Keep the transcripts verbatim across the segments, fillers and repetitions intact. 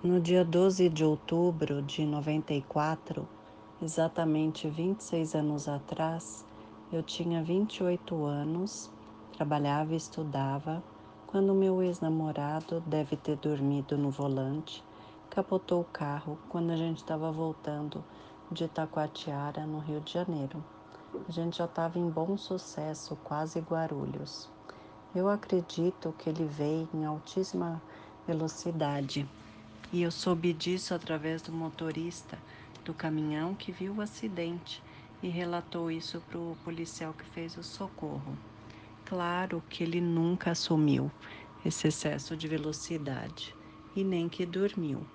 No dia doze de outubro de noventa e quatro, exatamente vinte e seis anos atrás, eu tinha vinte e oito anos, trabalhava e estudava, quando meu ex-namorado deve ter dormido no volante, capotou o carro quando a gente estava voltando de Itacoatiara, no Rio de Janeiro. A gente já estava em Bom Sucesso, quase Guarulhos. Eu acredito que ele veio em altíssima velocidade. E eu soube disso através do motorista do caminhão que viu o acidente e relatou isso para o policial que fez o socorro. Claro que ele nunca assumiu esse excesso de velocidade e nem que dormiu,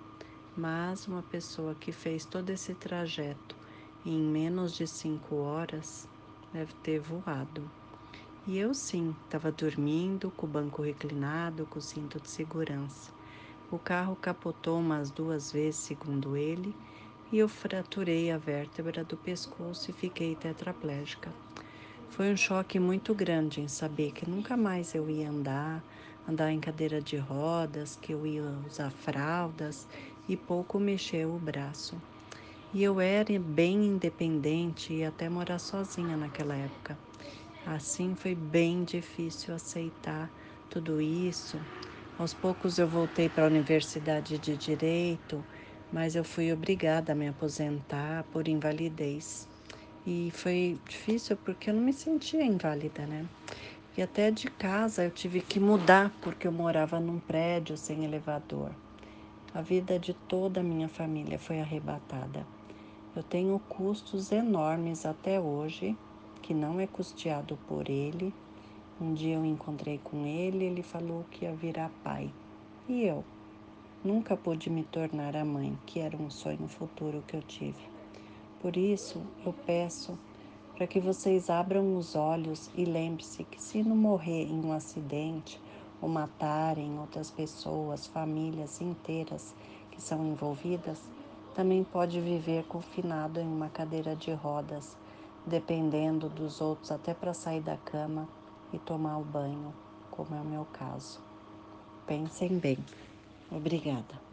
mas uma pessoa que fez todo esse trajeto em menos de cinco horas deve ter voado. E eu sim, estava dormindo com o banco reclinado, com o cinto de segurança. O carro capotou umas duas vezes, segundo ele, e eu fraturei a vértebra do pescoço e fiquei tetraplégica. Foi um choque muito grande em saber que nunca mais eu ia andar, andar em cadeira de rodas, que eu ia usar fraldas e pouco mexer o braço. E eu era bem independente e até morar sozinha naquela época. Assim foi bem difícil aceitar tudo isso. Aos poucos eu voltei para a Universidade de Direito, mas eu fui obrigada a me aposentar por invalidez. E foi difícil porque eu não me sentia inválida, né? E até de casa eu tive que mudar porque eu morava num prédio sem elevador. A vida de toda a minha família foi arrebatada. Eu tenho custos enormes até hoje, que não é custeado por ele. Um dia eu encontrei com ele, ele falou que ia virar pai. E eu nunca pude me tornar a mãe, que era um sonho futuro que eu tive. Por isso, eu peço para que vocês abram os olhos e lembre-se que se não morrer em um acidente ou matarem outras pessoas, famílias inteiras que são envolvidas, também pode viver confinado em uma cadeira de rodas, dependendo dos outros até para sair da cama e tomar o banho, como é o meu caso. Pensem bem. Obrigada.